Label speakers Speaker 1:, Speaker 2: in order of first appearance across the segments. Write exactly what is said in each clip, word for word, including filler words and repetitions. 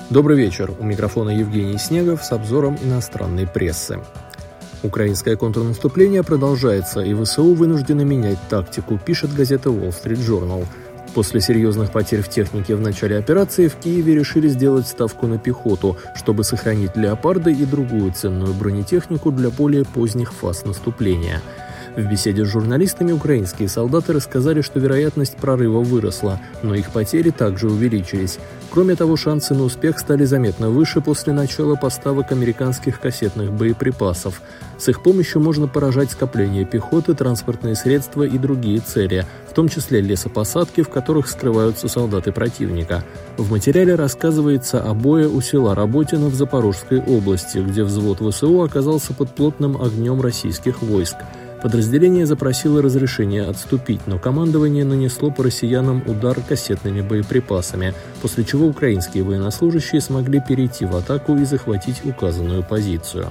Speaker 1: Добрый вечер. У микрофона Евгений Снегов с обзором иностранной прессы. Украинское контрнаступление продолжается, и ВСУ вынуждены менять тактику, пишет газета Wall Street Journal. После серьезных потерь в технике в начале операции в Киеве решили сделать ставку на пехоту, чтобы сохранить леопарды и другую ценную бронетехнику для более поздних фаз наступления. В беседе с журналистами украинские солдаты рассказали, что вероятность прорыва выросла, но их потери также увеличились. Кроме того, шансы на успех стали заметно выше после начала поставок американских кассетных боеприпасов. С их помощью можно поражать скопления пехоты, транспортные средства и другие цели, в том числе лесопосадки, в которых скрываются солдаты противника. В материале рассказывается о бое у села Работино в Запорожской области, где взвод ВСУ оказался под плотным огнем российских войск. Подразделение запросило разрешение отступить, но командование нанесло по россиянам удар кассетными боеприпасами, после чего украинские военнослужащие смогли перейти в атаку и захватить указанную позицию.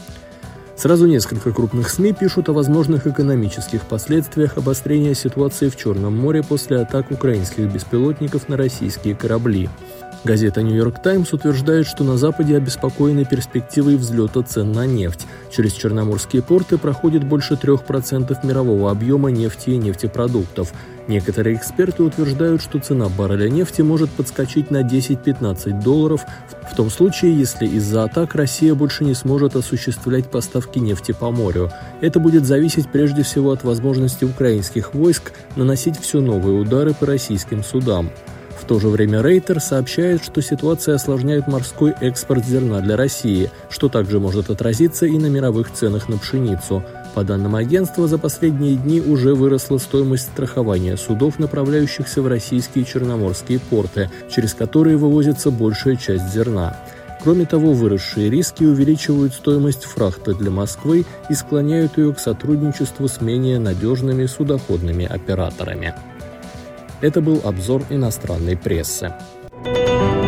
Speaker 1: Сразу несколько крупных СМИ пишут о возможных экономических последствиях обострения ситуации в Черном море после атак украинских беспилотников на российские корабли. Газета «Нью-Йорк Таймс» утверждает, что на Западе обеспокоены перспективой взлета цен на нефть. Через черноморские порты проходит больше трех процентов мирового объема нефти и нефтепродуктов. Некоторые эксперты утверждают, что цена барреля нефти может подскочить на десять-пятнадцать долларов, в том случае, если из-за атак Россия больше не сможет осуществлять поставки нефти по морю. Это будет зависеть прежде всего от возможности украинских войск наносить все новые удары по российским судам. В то же время Рейтер сообщает, что ситуация осложняет морской экспорт зерна для России, что также может отразиться и на мировых ценах на пшеницу. По данным агентства, за последние дни уже выросла стоимость страхования судов, направляющихся в российские черноморские порты, через которые вывозится большая часть зерна. Кроме того, выросшие риски увеличивают стоимость фрахта для Москвы и склоняют ее к сотрудничеству с менее надежными судоходными операторами. Это был обзор иностранной прессы.